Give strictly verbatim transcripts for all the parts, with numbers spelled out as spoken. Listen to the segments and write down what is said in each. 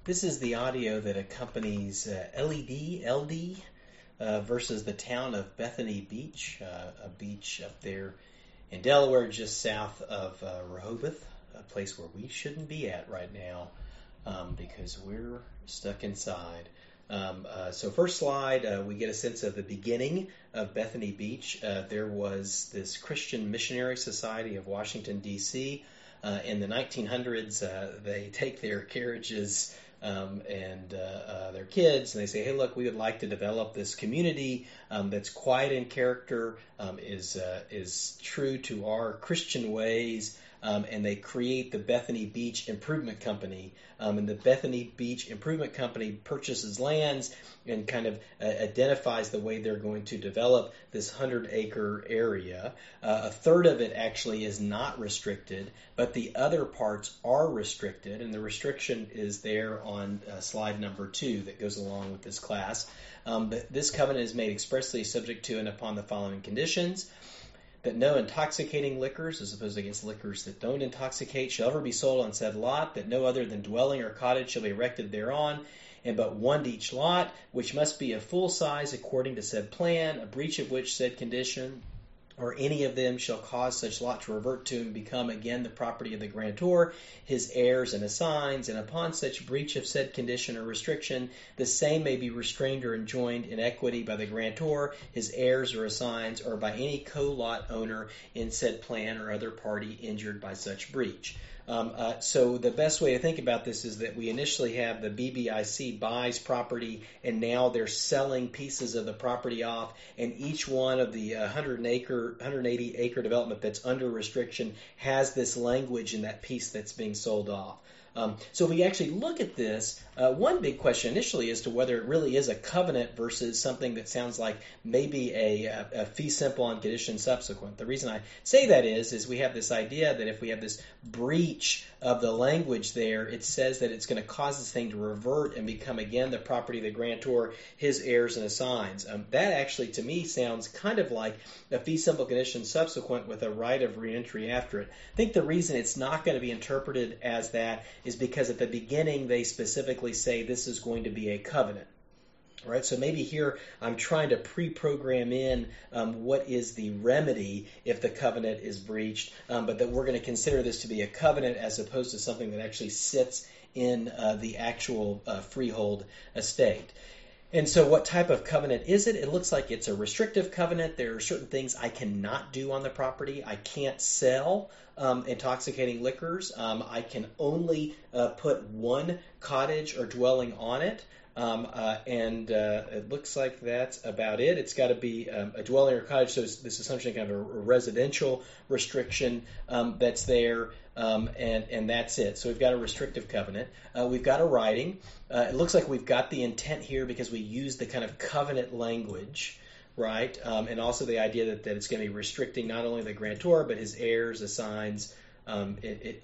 This is the audio that accompanies uh, L E D, L D, uh, versus the town of Bethany Beach, uh, a beach up there in Delaware, just south of uh, Rehoboth, a place where we shouldn't be at right now um, because we're stuck inside. Um, uh, so first slide, uh, we get a sense of the beginning of Bethany Beach. Uh, there was this Christian Missionary Society of Washington, D C Uh, in the nineteen hundreds, uh, they take their carriages um, and uh, uh, their kids, and they say, hey, look, we would like to develop this community um, that's quiet in character, um, is uh, is true to our Christian ways, um, and they create the Bethany Beach Improvement Company. Um, and the Bethany Beach Improvement Company purchases lands and kind of uh, identifies the way they're going to develop this hundred-acre area. Uh, a third of it actually is not restricted, but the other parts are restricted, and the restriction is there on uh, slide number two that goes along with this class. Um, but this covenant is made expressly subject to and upon the following conditions: that no intoxicating liquors, as opposed against liquors that don't intoxicate, shall ever be sold on said lot, that no other than dwelling or cottage shall be erected thereon, and but one to each lot, which must be of full size according to said plan, a breach of which said condition, or any of them, shall cause such lot to revert to and become again the property of the grantor, his heirs and assigns, and upon such breach of said condition or restriction, the same may be restrained or enjoined in equity by the grantor, his heirs or assigns, or by any co-lot owner in said plan or other party injured by such breach. Um, uh, so the best way to think about this is that we initially have the B B I C buys property, and now they're selling pieces of the property off, and each one of the uh, one hundred acre, one hundred eighty acre development that's under restriction has this language in that piece that's being sold off. Um, so if we actually look at this, uh, one big question initially is to whether it really is a covenant versus something that sounds like maybe a, a fee simple on condition subsequent. The reason I say that is, is we have this idea that if we have this breach of the language there, it says that it's going to cause this thing to revert and become again the property of the grantor, his heirs and assigns. Um, that actually to me sounds kind of like a fee simple condition subsequent with a right of reentry after it. I think the reason it's not going to be interpreted as that is because at the beginning they specifically say this is going to be a covenant. All right, so maybe here I'm trying to pre-program in um, what is the remedy if the covenant is breached, um, but that we're going to consider this to be a covenant as opposed to something that actually sits in uh, the actual uh, freehold estate. And so what type of covenant is it? It looks like it's a restrictive covenant. There are certain things I cannot do on the property. I can't sell um, intoxicating liquors. Um, I can only uh, put one cottage or dwelling on it. Um, uh, and uh, it looks like that's about it. It's got to be um, a dwelling or cottage, so this is essentially kind of a, a residential restriction um, that's there, um, and, and that's it. So we've got a restrictive covenant. Uh, we've got a writing. Uh, it looks like we've got the intent here because we use the kind of covenant language, right? Um, and also the idea that, that it's going to be restricting not only the grantor, but his heirs, assigns, Um,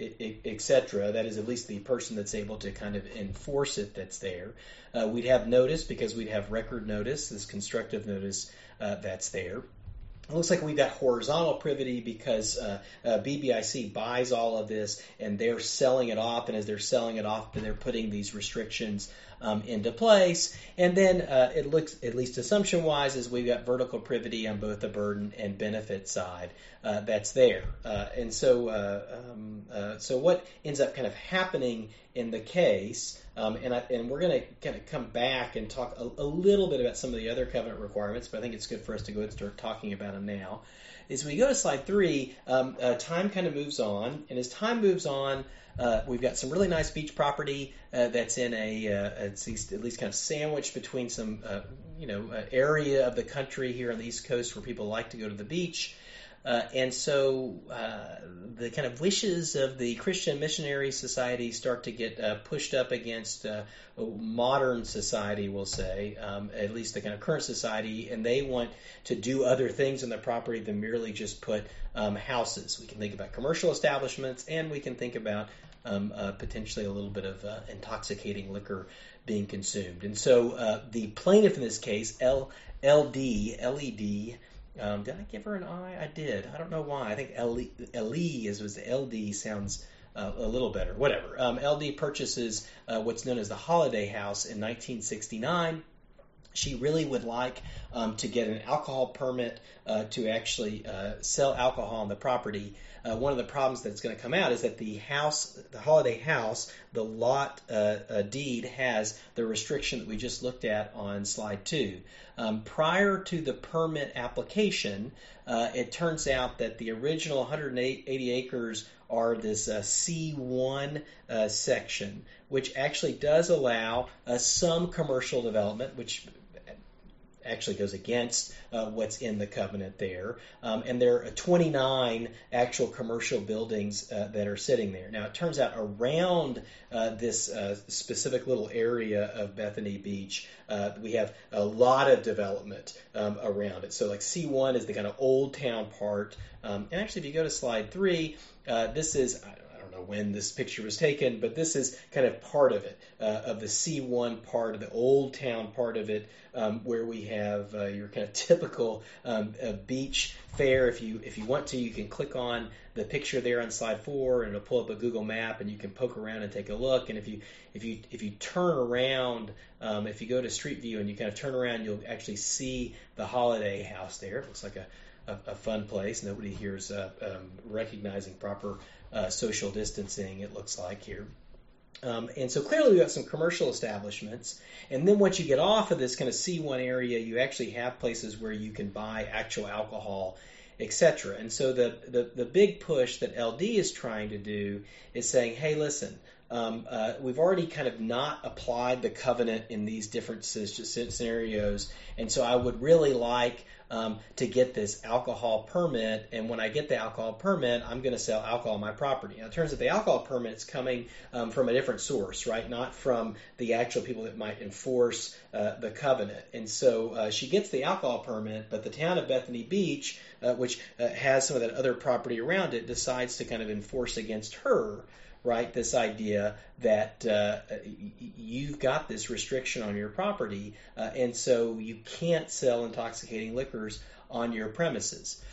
et cetera. That is at least the person that's able to kind of enforce it that's there. Uh, we'd have notice because we'd have record notice, this constructive notice uh, that's there. It looks like we've got horizontal privity because uh, uh, B B I C buys all of this and they're selling it off, and as they're selling it off, they're putting these restrictions um, into place. And then uh, it looks, at least assumption-wise, is we've got vertical privity on both the burden and benefit side uh, that's there. Uh, and so, uh, um, uh, so what ends up kind of happening in the case, um, and, I, and we're going to kind of come back and talk a, a little bit about some of the other covenant requirements, but I think it's good for us to go ahead and start talking about them now. As we go to slide three, um, uh, time kind of moves on, and as time moves on, uh, we've got some really nice beach property uh, that's in a, uh, at least, at least kind of sandwiched between some, uh, you know, uh, area of the country here on the East Coast where people like to go to the beach. Uh, and so uh, the kind of wishes of the Christian Missionary Society start to get uh, pushed up against uh, modern society, we'll say, um, at least the kind of current society, and they want to do other things on the property than merely just put um, houses. We can think about commercial establishments, and we can think about um, uh, potentially a little bit of uh, intoxicating liquor being consumed. And so uh, the plaintiff in this case, L D, L E D, Um, did I give her an I? I did. I don't know why. I think L E is was the L D sounds uh, a little better. Whatever. Um, L D purchases uh, what's known as the Holiday House in nineteen sixty-nine. She really would like um, to get an alcohol permit uh, to actually uh, sell alcohol on the property. Uh, one of the problems that's going to come out is that the house, the Holiday House, the lot uh, uh, deed has the restriction that we just looked at on slide two. Um, prior to the permit application, uh, it turns out that the original one hundred eighty acres are this uh, C one uh, section, which actually does allow uh, some commercial development, which actually goes against uh, what's in the covenant there. Um, and there are twenty-nine actual commercial buildings uh, that are sitting there. Now, it turns out around uh, this uh, specific little area of Bethany Beach, uh, we have a lot of development um, around it. So like C one is the kind of old town part. Um, and actually, if you go to slide three, uh, this is... I don't know when this picture was taken, but this is kind of part of it, uh, of the C one part, of the old town part of it, um, where we have uh, your kind of typical um, uh, beach fare. If you if you want to, you can click on the picture there on slide four, and it'll pull up a Google map, and you can poke around and take a look. And if you if you if you turn around, um, if you go to Street View and you kind of turn around, you'll actually see the Holiday House there. It looks like a A, a fun place. Nobody here is uh, um, recognizing proper uh, social distancing, it looks like here. Um, and so clearly we've got some commercial establishments. And then once you get off of this kind of C one area, you actually have places where you can buy actual alcohol, et cetera. And so the, the, the big push that L D is trying to do is saying, hey, listen, Um, uh, we've already kind of not applied the covenant in these different scenarios, and so I would really like um, to get this alcohol permit, and when I get the alcohol permit, I'm going to sell alcohol on my property. Now, it turns out the alcohol permit's coming um, from a different source, right? Not from the actual people that might enforce uh, the covenant. And so uh, she gets the alcohol permit, but the town of Bethany Beach, uh, which uh, has some of that other property around it, decides to kind of enforce against her, right, this idea that uh, you've got this restriction on your property, uh, and so you can't sell intoxicating liquors on your premises.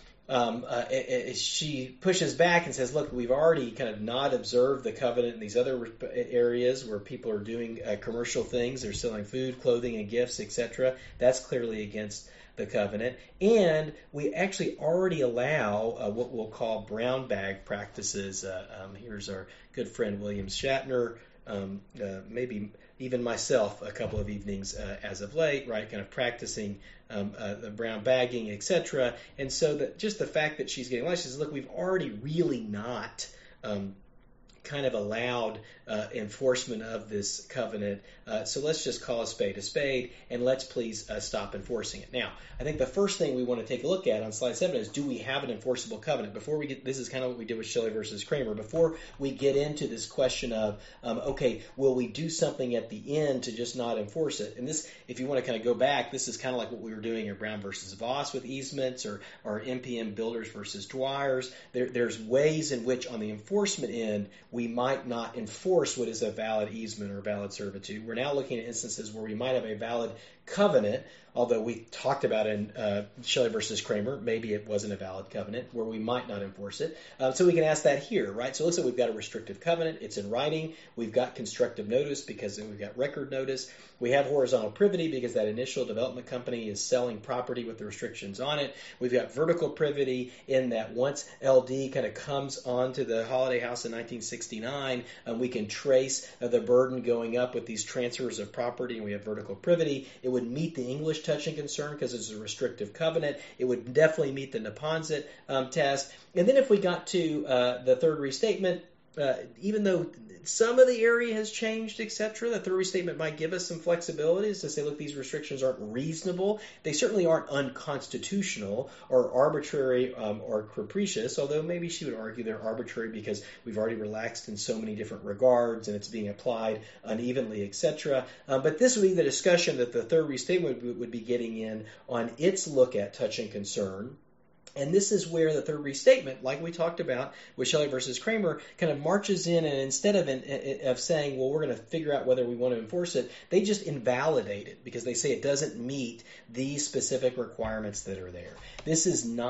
Um, uh, it, it, she pushes back and says, look, we've already kind of not observed the covenant in these other areas where people are doing uh, commercial things. They're selling food, clothing, and gifts, et cetera. That's clearly against the covenant, and we actually already allow uh, what we'll call brown bag practices. Uh, um, here's our good friend William Shatner, um, uh, maybe even myself a couple of evenings uh, as of late, right, kind of practicing um, uh, the brown bagging, et cetera. And so that just the fact that she's getting licensed, look, we've already really not um, kind of allowed uh, enforcement of this covenant, uh, so let's just call a spade a spade, and let's please uh, stop enforcing it. Now, I think the first thing we want to take a look at on slide seven is, do we have an enforceable covenant? Before we get, this is kind of what we did with Shelley versus Kramer, before we get into this question of, um, okay, will we do something at the end to just not enforce it? And this, if you want to kind of go back, this is kind of like what we were doing in Brown versus Voss with easements, or, or M P M Builders versus Dwyers. There, there's ways in which on the enforcement end, we might not enforce what is a valid easement or valid servitude. We're now looking at instances where we might have a valid covenant, although we talked about in uh, Shelley versus Kramer, maybe it wasn't a valid covenant, where we might not enforce it. Uh, so we can ask that here, right? So it looks like we've got a restrictive covenant. It's in writing. We've got constructive notice because we've got record notice. We have horizontal privity because that initial development company is selling property with the restrictions on it. We've got vertical privity in that once L D kind of comes onto the Holiday House in nineteen sixty-nine, um, we can trace uh, the burden going up with these transfers of property, and we have vertical privity. It would meet the English touching concern because it's a restrictive covenant. It would definitely meet the Neponset um, test. And then if we got to uh, the third restatement, uh, even though some of the area has changed, et cetera, the third restatement might give us some flexibilities to say, look, these restrictions aren't reasonable. They certainly aren't unconstitutional or arbitrary um, or capricious, although maybe she would argue they're arbitrary because we've already relaxed in so many different regards and it's being applied unevenly, et cetera. Um, but this would be the discussion that the third restatement would, would be getting in on its look at touching concern. And this is where the third restatement, like we talked about with Shelley versus Kramer, kind of marches in, and instead of in, of saying, well, we're going to figure out whether we want to enforce it, they just invalidate it because they say it doesn't meet these specific requirements that are there. This is not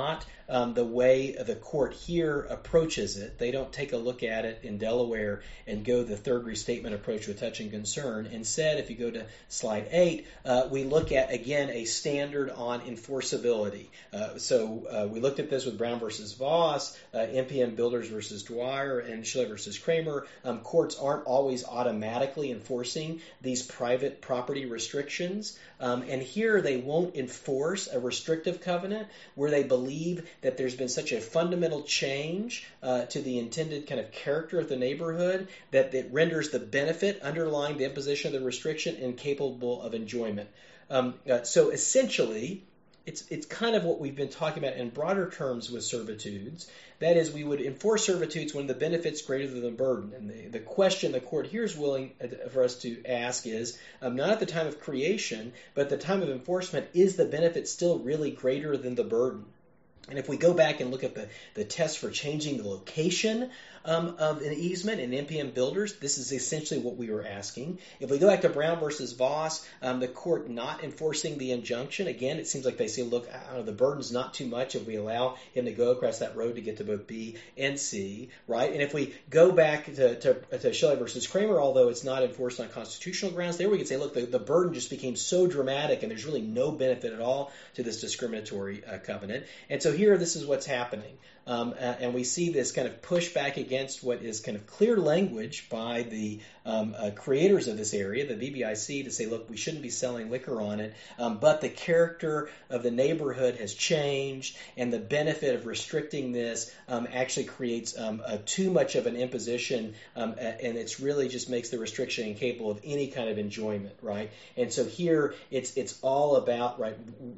um, the way the court here approaches it. They don't take a look at it in Delaware and go the third restatement approach with touching concern. Instead, if you go to slide eight, uh, we look at, again, a standard on enforceability. Uh, so uh, we looked at this with Brown versus Voss, uh, M P M Builders versus Dwyer, and Schiller versus Kramer. Um, courts aren't always automatically enforcing these private property restrictions. Um, and here they won't enforce a restrictive covenant where they believe that there's been such a fundamental change uh, to the intended kind of character of the neighborhood that it renders the benefit underlying the imposition of the restriction incapable of enjoyment. Um, uh, so essentially, It's it's kind of what we've been talking about in broader terms with servitudes. That is, we would enforce servitudes when the benefit's greater than the burden. And the, the question the court here is willing for us to ask is, um, not at the time of creation, but at the time of enforcement, is the benefit still really greater than the burden? And if we go back and look at the, the test for changing the location um, of an easement in M P M Builders, this is essentially what we were asking. If we go back to Brown versus Voss, um, the court not enforcing the injunction, again, it seems like they say, look, I don't know, the burden's not too much if we allow him to go across that road to get to both B and C, right? And if we go back to, to, to Schiller versus Kramer, although it's not enforced on constitutional grounds, there we can say, look, the, the burden just became so dramatic and there's really no benefit at all to this discriminatory uh, covenant. And so here, this is what's happening. Um, uh, and we see this kind of pushback against what is kind of clear language by the um, uh, creators of this area, the B B I C, to say, look, we shouldn't be selling liquor on it, um, but the character of the neighborhood has changed, and the benefit of restricting this um, actually creates um, a, too much of an imposition, um, and it's really just makes the restriction incapable of any kind of enjoyment, right? And so here, it's it's all about, right,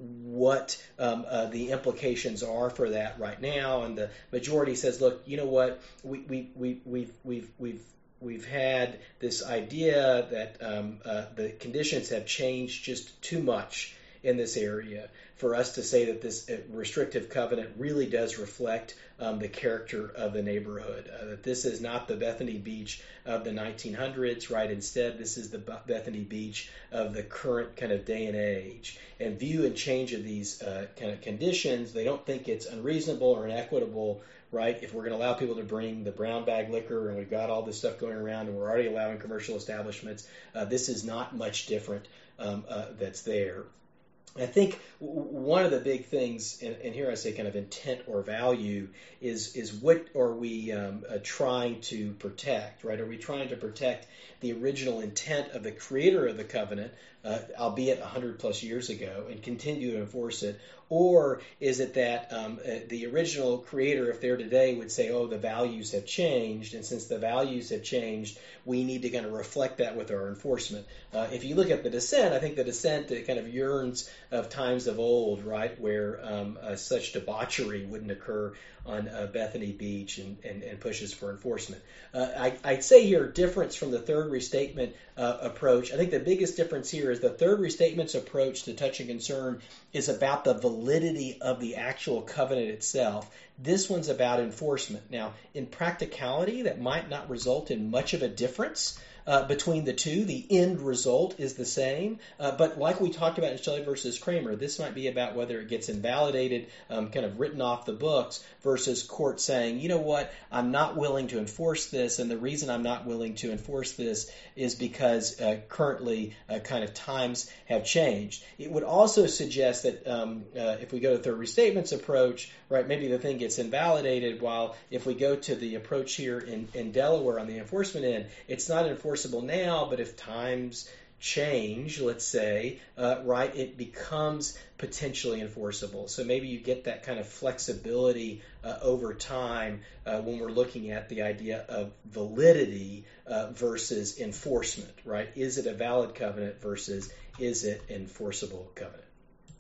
what um, uh, the implications are for that right now, and the majority says, look, you know what, we we we we've we've we've we've had this idea that um, uh, the conditions have changed just too much in this area for us to say that this restrictive covenant really does reflect um, the character of the neighborhood, uh, that this is not the Bethany Beach of the nineteen hundreds, right? Instead, this is the Bethany Beach of the current kind of day and age. And view and change of these uh, kind of conditions, they don't think it's unreasonable or inequitable, right? If we're going to allow people to bring the brown bag liquor and we've got all this stuff going around and we're already allowing commercial establishments, uh, this is not much different um, uh, that's there. I think one of the big things, and here I say kind of intent or value, is is what are we um, uh, trying to protect, right? Are we trying to protect the original intent of the creator of the covenant, uh, albeit one hundred plus years ago, and continue to enforce it? Or is it that um, uh, the original creator, if they're today, would say, oh, the values have changed, and since the values have changed, we need to kind of reflect that with our enforcement. Uh, if you look at the dissent, I think the dissent uh, kind of yearns of times of old, right, where um, uh, such debauchery wouldn't occur on uh, Bethany Beach, and, and, and pushes for enforcement. Uh, I, I'd say here, difference from the third restatement uh, approach, I think the biggest difference here is the third restatement's approach to touching concern is about the validity of the actual covenant itself. This one's about enforcement. Now, in practicality, that might not result in much of a difference uh, between the two. The end result is the same. Uh, but like we talked about in Schiller versus Kramer, this might be about whether it gets invalidated, um, kind of written off the books, versus court saying, you know what, I'm not willing to enforce this, and the reason I'm not willing to enforce this is because uh, currently uh, kind of times have changed. It would also suggest that um, uh, if we go to the third restatement's approach, right, maybe the thing gets invalidated, while if we go to the approach here in, in Delaware on the enforcement end, it's not enforceable now, but if times change, let's say, uh, right, it becomes potentially enforceable. So maybe you get that kind of flexibility uh, over time uh, when we're looking at the idea of validity uh, versus enforcement, right? Is it a valid covenant versus is it enforceable covenant?